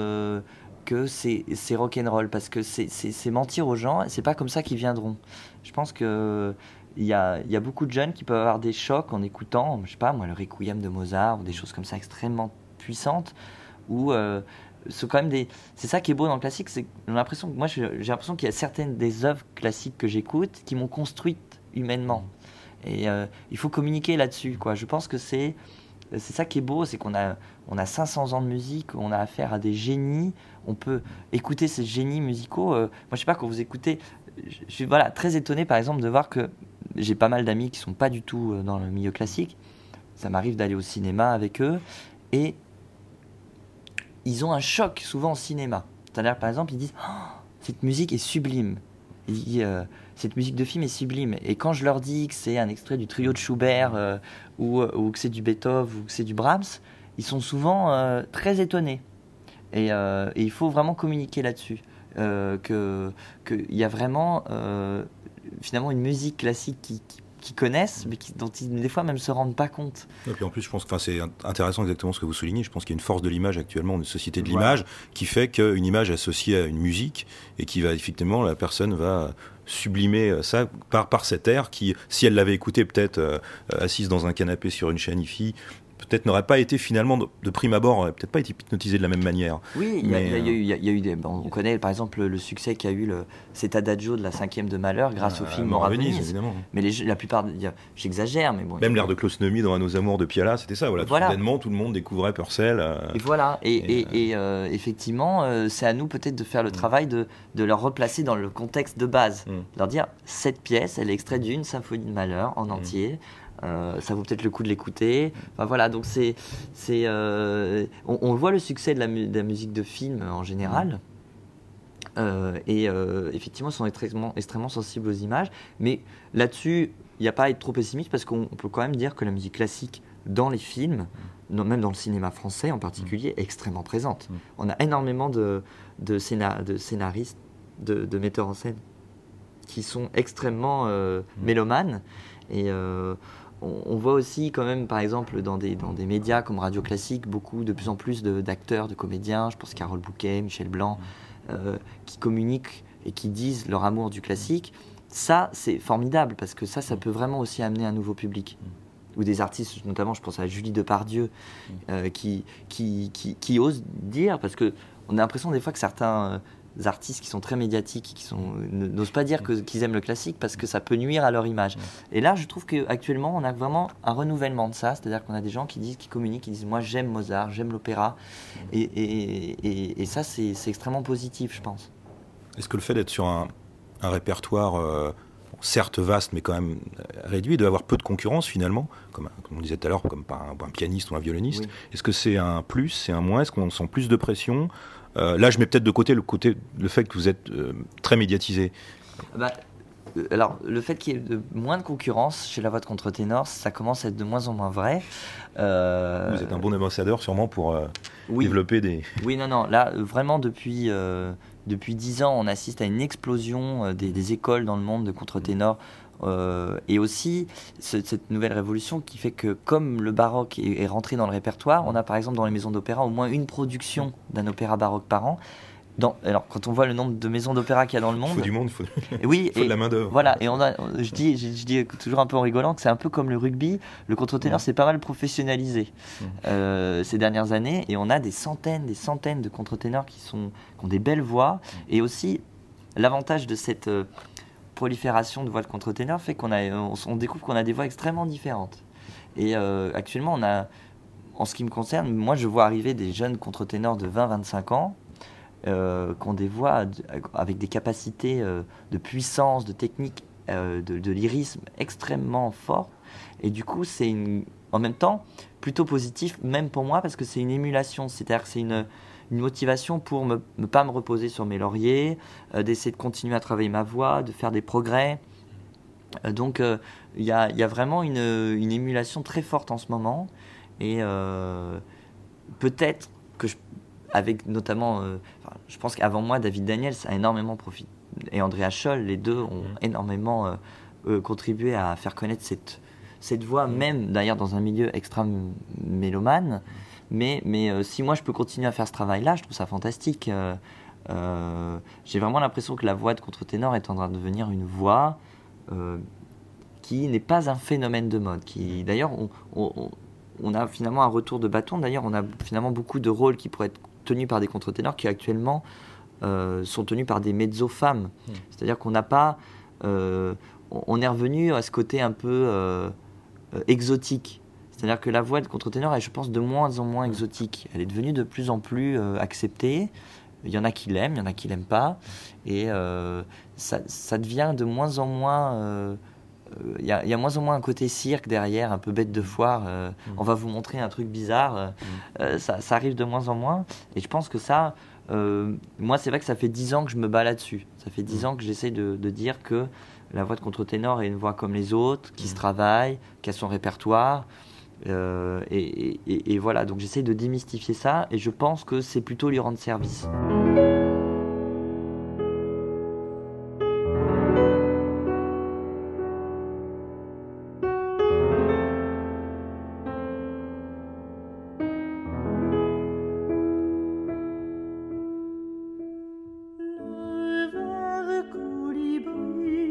c'est rock'n'roll, parce que c'est mentir aux gens, et c'est pas comme ça qu'ils viendront. Je pense qu'il y a beaucoup de jeunes qui peuvent avoir des chocs en écoutant, je sais pas moi, le Requiem de Mozart, ou des choses comme ça extrêmement puissantes, ou c'est quand même c'est ça qui est beau dans le classique, c'est j'ai l'impression qu'il y a certaines des œuvres classiques que j'écoute qui m'ont construite humainement. Et il faut communiquer là-dessus, quoi. Je pense que c'est ça qui est beau, c'est qu'on a 500 ans de musique, on a affaire à des génies, on peut écouter ces génies musicaux. Moi, je sais pas, quand vous écoutez, je suis très étonné, par exemple, de voir que j'ai pas mal d'amis qui sont pas du tout dans le milieu classique. Ça m'arrive d'aller au cinéma avec eux, et ils ont un choc souvent au cinéma. C'est-à-dire, par exemple, ils disent « cette musique est sublime ». Cette musique de film est sublime. Et quand je leur dis que c'est un extrait du trio de Schubert ou que c'est du Beethoven ou que c'est du Brahms, ils sont souvent très étonnés. Et il faut vraiment communiquer là-dessus. Qu'il y a vraiment finalement une musique classique qui connaissent, mais dont ils des fois même se rendent pas compte. Et puis en plus, je pense que c'est intéressant exactement ce que vous soulignez. Je pense qu'il y a une force de l'image actuellement, une société de l'image, qui fait qu'une image associée à une musique, et qui va effectivement, la personne va sublimer ça par cet air qui, si elle l'avait écouté peut-être assise dans un canapé sur une chaîne hi-fi, peut-être n'aurait pas été finalement de prime abord, peut-être pas été hypnotisé de la même manière. Oui, il y a eu des. On connaît par exemple le succès qu'a eu cet adagio de la 5e de Malheur grâce au film Mort à Venise. Évidemment. Mais la plupart, j'exagère, mais bon. Même l'air de Klaus Nomi dans À nos amours de Piala, c'était ça. Voilà. Soudainement, tout le monde découvrait Purcell. Et voilà. Et effectivement, c'est à nous peut-être de faire le travail de leur replacer dans le contexte de base. Leur dire, cette pièce, elle est extraite d'une symphonie de Malheur en entier. Ça vaut peut-être le coup de l'écouter. Enfin, voilà, donc on voit le succès de la musique de film en général. Effectivement, ils sont extrêmement sensibles aux images. Mais là-dessus, il n'y a pas à être trop pessimiste parce qu'on peut quand même dire que la musique classique dans les films, même dans le cinéma français en particulier, est extrêmement présente. On a énormément de scénaristes, de metteurs en scène qui sont extrêmement mélomanes. Et on voit aussi quand même, par exemple, dans des médias comme Radio Classique, de plus en plus d'acteurs, de comédiens, je pense Carole Bouquet, Michel Blanc, qui communiquent et qui disent leur amour du classique. Ça, c'est formidable, parce que ça peut vraiment aussi amener un nouveau public. Ou des artistes, notamment, je pense à Julie Depardieu, qui osent dire, parce qu'on a l'impression des fois que certains artistes qui sont très médiatiques, n'osent pas dire qu'ils aiment le classique parce que ça peut nuire à leur image. Et là, je trouve qu'actuellement, on a vraiment un renouvellement de ça, c'est-à-dire qu'on a des gens qui communiquent, qui disent « moi j'aime Mozart, j'aime l'opéra », et ça, c'est extrêmement positif, je pense. Est-ce que le fait d'être sur un répertoire certes vaste, mais quand même réduit, d'avoir peu de concurrence finalement, comme on disait tout à l'heure, comme par un pianiste ou un violoniste, est-ce que c'est un plus, c'est un moins, est-ce qu'on sent plus de pression ? Là, je mets peut-être de côté le fait que vous êtes très médiatisé. Alors, le fait qu'il y ait moins de concurrence chez la voix de contre-ténor, ça commence à être de moins en moins vrai. Vous êtes un bon ambassadeur, sûrement, pour développer des... Oui, non. Là, vraiment, depuis 10 ans, on assiste à une explosion des écoles dans le monde de contre-ténor. Et aussi cette nouvelle révolution qui fait que comme le baroque est rentré dans le répertoire, on a par exemple dans les maisons d'opéra au moins une production d'un opéra baroque par an. Alors quand on voit le nombre de maisons d'opéra qu'il y a dans le monde, il faut du monde, il faut de la main d'œuvre. Voilà, et je dis toujours un peu en rigolant que c'est un peu comme le rugby, le contre-ténor c'est pas mal professionnalisé ces dernières années, et on a des centaines de contre-ténors qui ont des belles voix, et aussi l'avantage de cette prolifération de voix de contre-ténor fait on découvre qu'on a des voix extrêmement différentes. Et actuellement, en ce qui me concerne, moi je vois arriver des jeunes contre-ténors de 20-25 ans qui ont des voix avec des capacités de puissance, de technique, de lyrisme extrêmement fort. Et du coup, c'est en même temps plutôt positif, même pour moi, parce que c'est une émulation. C'est-à-dire que c'est une motivation pour ne pas me reposer sur mes lauriers, d'essayer de continuer à travailler ma voix, de faire des progrès. Donc il y a vraiment une émulation très forte en ce moment. Et peut-être que avec notamment, je pense qu'avant moi, David Daniels a énormément profité, et Andrea Scholl, les deux ont énormément contribué à faire connaître cette voix, même d'ailleurs dans un milieu extra mélomane. Mais si moi je peux continuer à faire ce travail-là, je trouve ça fantastique. J'ai vraiment l'impression que la voix de contre-ténor est en train de devenir une voix qui n'est pas un phénomène de mode. D'ailleurs, on a finalement un retour de bâton. D'ailleurs, on a finalement beaucoup de rôles qui pourraient être tenus par des contre-ténors qui actuellement sont tenus par des mezzo-femmes. C'est-à-dire qu'on n'a pas... on est revenu à ce côté un peu exotique. C'est-à-dire que la voix de contre-ténor est, je pense, de moins en moins exotique. Elle est devenue de plus en plus acceptée. Il y en a qui l'aiment, il y en a qui l'aiment pas. Et ça devient de moins en moins... Il y a moins en moins un côté cirque derrière, un peu bête de foire. On va vous montrer un truc bizarre. Ça arrive de moins en moins. Et je pense que ça... moi, c'est vrai que ça fait 10 ans que je me bats là-dessus. Ça fait 10 ans que j'essaie de dire que la voix de contre-ténor est une voix comme les autres, qui se travaille, qui a son répertoire. Et voilà, donc j'essaie de démystifier ça, et je pense que c'est plutôt lui rendre service. Le vert colibri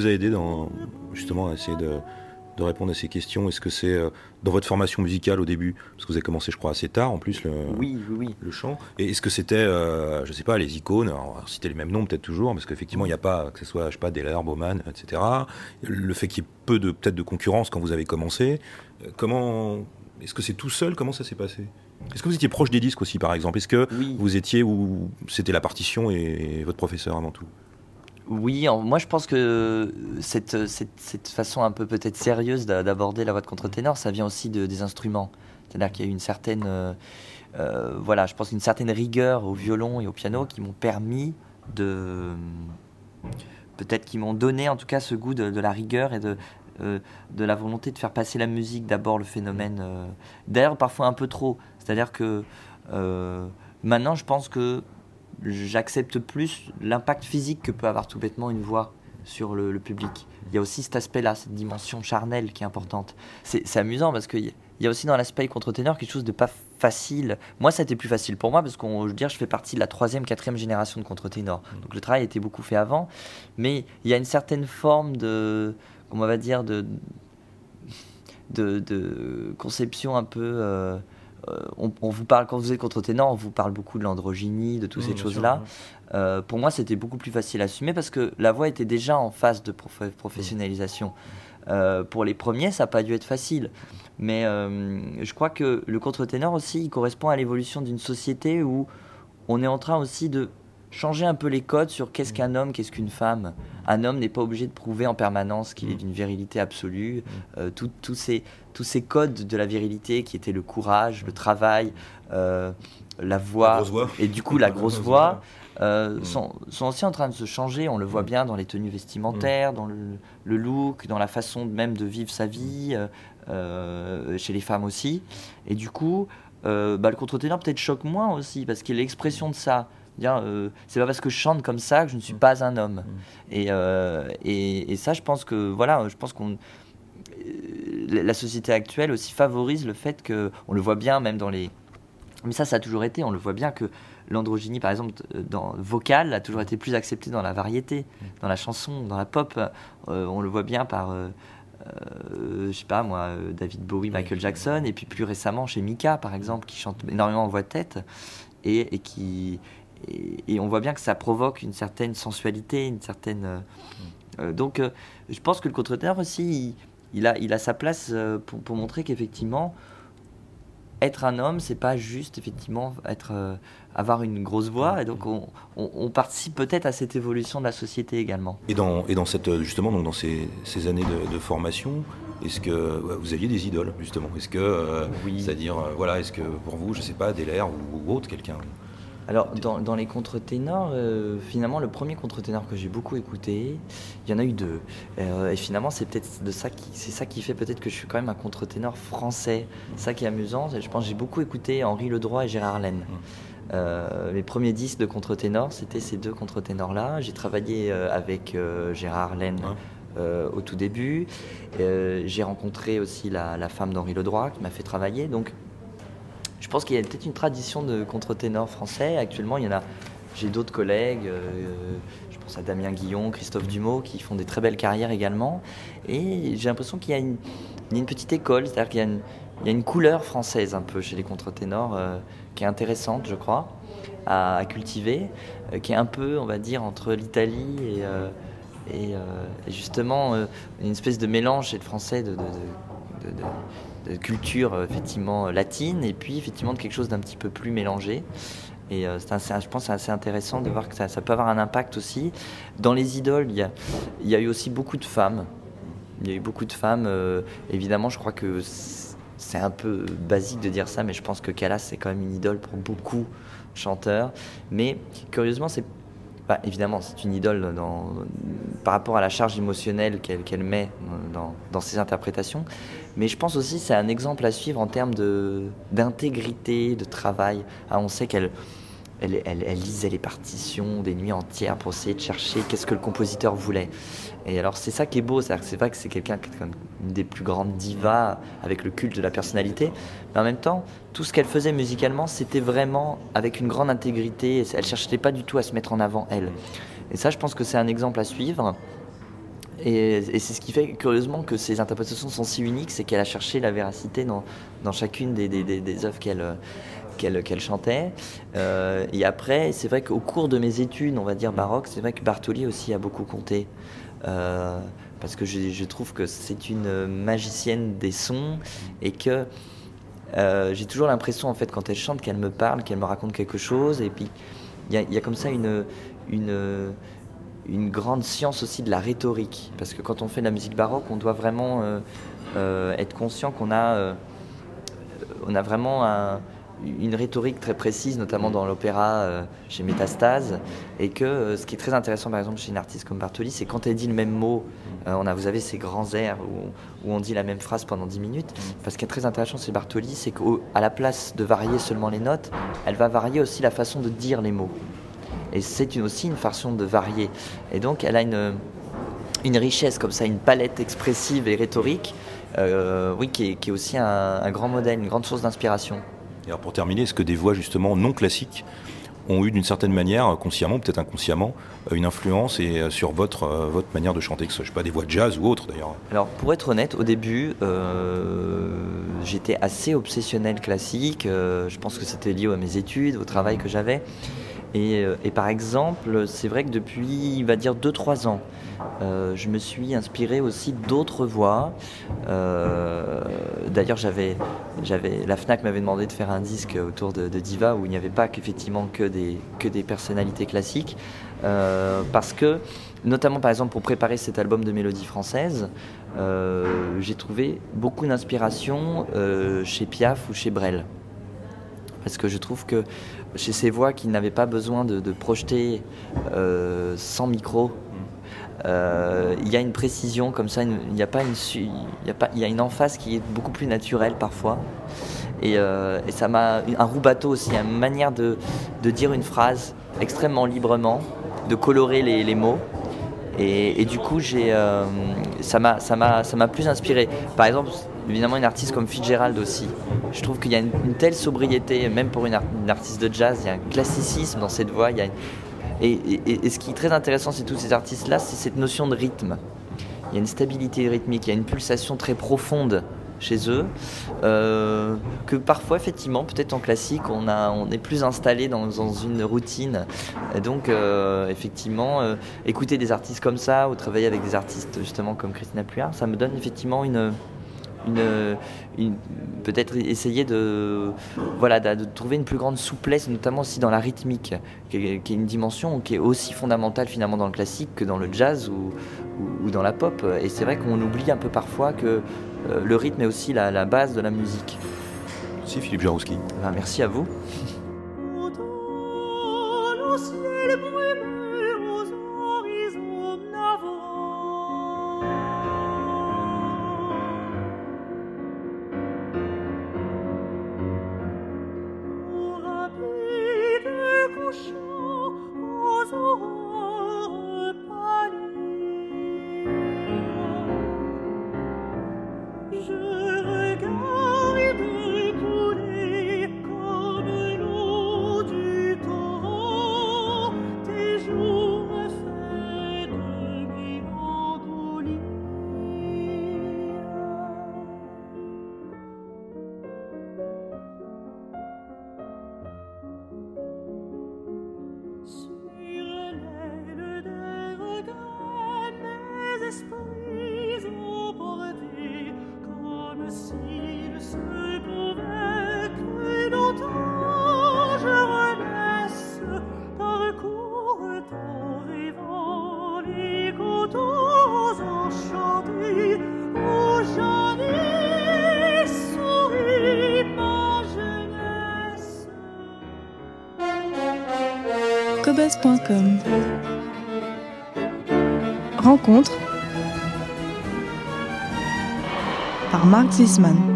vous a aidé justement à essayer de répondre à ces questions? Est-ce que c'est dans votre formation musicale au début, parce que vous avez commencé, je crois, assez tard en plus Oui. le chant, et est-ce que c'était, je sais pas, les icônes, alors citer les mêmes noms peut-être toujours, parce qu'effectivement il n'y a pas, que ce soit, je sais pas, Deller, Bauman, etc. Le fait qu'il y ait peut-être de concurrence quand vous avez commencé, est-ce que c'est tout seul? Comment ça s'est passé? Est-ce que vous étiez proche des disques aussi, par exemple? Est-ce que vous étiez, ou c'était la partition et votre professeur avant tout? Oui, moi je pense que cette façon un peu peut-être sérieuse d'aborder la voix de contre-ténor, ça vient aussi des instruments. C'est-à-dire qu'il y a une certaine, je pense une certaine rigueur au violon et au piano qui m'ont permis peut-être qui m'ont donné en tout cas ce goût de la rigueur et de la volonté de faire passer la musique, d'abord le phénomène, d'ailleurs parfois un peu trop. C'est-à-dire que maintenant je pense que j'accepte plus l'impact physique que peut avoir tout bêtement une voix sur le public. Il y a aussi cet aspect-là, cette dimension charnelle qui est importante. C'est amusant parce qu'il y a aussi dans l'aspect contre-ténor quelque chose de pas facile. Moi, ça a été plus facile pour moi parce que je fais partie de la 3e, 4e génération de contre-ténor. Donc le travail a été beaucoup fait avant. Mais il y a une certaine forme de conception un peu... on vous parle, quand vous êtes contre-ténor, on vous parle beaucoup de l'androgynie, de toutes ces choses-là. Pour moi, c'était beaucoup plus facile à assumer parce que la voix était déjà en phase de professionnalisation. Pour les premiers, ça n'a pas dû être facile. Mais je crois que le contre-ténor aussi, il correspond à l'évolution d'une société où on est en train aussi de changer un peu les codes sur qu'est-ce qu'un homme, qu'est-ce qu'une femme. Un homme n'est pas obligé de prouver en permanence qu'il est d'une virilité absolue. Tous ces codes de la virilité qui étaient le courage, le travail, la voix, et du coup la grosse voix, sont aussi en train de se changer. On le voit bien dans les tenues vestimentaires, dans le look, dans la façon même de vivre sa vie, chez les femmes aussi. Et du coup, le contre-ténor peut-être choque moins aussi, parce qu'il y a l'expression de ça. C'est pas parce que je chante comme ça que je ne suis pas un homme. Et ça, je pense qu'on la société actuelle aussi favorise le fait que, on le voit bien même dans les... Mais ça a toujours été, on le voit bien que l'androgynie, par exemple, dans vocal, a toujours été plus acceptée dans la variété, dans la chanson, dans la pop. On le voit bien par, David Bowie, Michael Jackson, et puis plus récemment chez Mika, par exemple, qui chante énormément en voix de tête, et on voit bien que ça provoque une certaine sensualité, une certaine... donc, je pense que le contre-ténor aussi, il a sa place pour montrer qu'effectivement, être un homme, c'est pas juste effectivement avoir une grosse voix, et donc on participe peut-être à cette évolution de la société également. Et dans cette, justement, donc dans ces années de formation, est-ce que vous aviez des idoles justement? Est-ce que, c'est-à-dire, est-ce que pour vous, je sais pas, Deller ou autre, quelqu'un? Alors, dans les contre-ténors, finalement, le premier contre-ténor que j'ai beaucoup écouté, il y en a eu 2. Et finalement, c'est peut-être c'est ça qui fait peut-être que je suis quand même un contre-ténor français. C'est ça qui est amusant. Je pense que j'ai beaucoup écouté Henri Ledroit et Gérard Laine. Mes premiers disques de contre-ténor, c'était ces 2 contre-ténors-là. J'ai travaillé avec Gérard Laine au tout début. J'ai rencontré aussi la femme d'Henri Ledroit qui m'a fait travailler. Donc, je pense qu'il y a peut-être une tradition de contre-ténor français. Actuellement, j'ai d'autres collègues, je pense à Damien Guillon, Christophe Dumaux, qui font des très belles carrières également. Et j'ai l'impression qu'il y a une petite école, c'est-à-dire qu'il y a une couleur française un peu chez les contre-ténors qui est intéressante, je crois, à cultiver, qui est un peu, on va dire, entre l'Italie et justement une espèce de mélange chez le français de culture effectivement latine, et puis effectivement de quelque chose d'un petit peu plus mélangé. Et je pense que c'est assez intéressant de voir que ça peut avoir un impact aussi. Dans les idoles, il y a eu aussi beaucoup de femmes. Il y a eu beaucoup de femmes. Évidemment, je crois que c'est un peu basique de dire ça, mais je pense que Calas, c'est quand même une idole pour beaucoup de chanteurs. Mais curieusement, évidemment, c'est une idole par rapport à la charge émotionnelle qu'elle met dans ses interprétations. Mais je pense aussi que c'est un exemple à suivre en termes d'intégrité, de travail. On sait qu'elle lisait les partitions des nuits entières pour essayer de chercher qu'est-ce que le compositeur voulait. Et alors c'est ça qui est beau, c'est vrai que c'est quelqu'un qui est comme une des plus grandes divas avec le culte de la personnalité, mais en même temps, tout ce qu'elle faisait musicalement, c'était vraiment avec une grande intégrité. Elle cherchait pas du tout à se mettre en avant, elle. Et ça, je pense que c'est un exemple à suivre. Et c'est ce qui fait, curieusement, que ces interprétations sont si uniques, c'est qu'elle a cherché la véracité dans chacune des œuvres qu'elle chantait. Et après, c'est vrai qu'au cours de mes études, on va dire baroques, c'est vrai que Bartoli aussi a beaucoup compté. Parce que je trouve que c'est une magicienne des sons et que j'ai toujours l'impression, en fait, quand elle chante, qu'elle me parle, qu'elle me raconte quelque chose. Et puis, il y a comme ça une grande science aussi de la rhétorique. Parce que quand on fait de la musique baroque, on doit vraiment être conscient qu'on a vraiment une rhétorique très précise, notamment dans l'opéra chez Métastase, et que ce qui est très intéressant par exemple chez une artiste comme Bartoli, c'est quand elle dit le même mot, vous avez ces grands airs où on dit la même phrase pendant 10 minutes, parce ce qui est très intéressant chez Bartoli, c'est qu'à la place de varier seulement les notes, elle va varier aussi la façon de dire les mots. Et c'est aussi une façon de varier. Et donc elle a une richesse comme ça, une palette expressive et rhétorique, qui est aussi un grand modèle, une grande source d'inspiration. Et alors pour terminer, est-ce que des voix justement non classiques ont eu d'une certaine manière, consciemment, peut-être inconsciemment, une influence sur votre manière de chanter, que ce soit, je sais pas, des voix de jazz ou autres d'ailleurs? Alors pour être honnête, au début, j'étais assez obsessionnel classique. Je pense que c'était lié à mes études, au travail que j'avais. Et par exemple, c'est vrai que depuis, on va dire 2-3 ans, je me suis inspiré aussi d'autres voix. D'ailleurs, la Fnac m'avait demandé de faire un disque autour de Diva où il n'y avait pas qu'effectivement que des personnalités classiques. Parce que, notamment par exemple pour préparer cet album de mélodies françaises, j'ai trouvé beaucoup d'inspiration chez Piaf ou chez Brel. Parce que je trouve que chez ces voix qui n'avaient pas besoin de projeter sans micro, il y a une précision comme ça, il y a une emphase qui est beaucoup plus naturelle parfois. Et ça m'a un rubato aussi, une manière de dire une phrase extrêmement librement, de colorer les mots. Et du coup, ça m'a plus inspiré. Par exemple, évidemment, une artiste comme Fitzgerald aussi. Je trouve qu'il y a une telle sobriété, même pour une artiste de jazz, il y a un classicisme dans cette voix. Et ce qui est très intéressant chez tous ces artistes-là, c'est cette notion de rythme. Il y a une stabilité rythmique, il y a une pulsation très profonde chez eux, que parfois, effectivement, peut-être en classique, on est plus installé dans une routine. Et donc, effectivement, écouter des artistes comme ça, ou travailler avec des artistes, justement, comme Christina Puard, ça me donne effectivement peut-être essayer de trouver une plus grande souplesse, notamment aussi dans la rythmique, qui est une dimension qui est aussi fondamentale finalement dans le classique que dans le jazz ou dans la pop. Et c'est vrai qu'on oublie un peu parfois que le rythme est aussi la base de la musique. Merci Philippe Jarouski. Merci à vous. Cobas.com. Rencontre par Marc Zisman.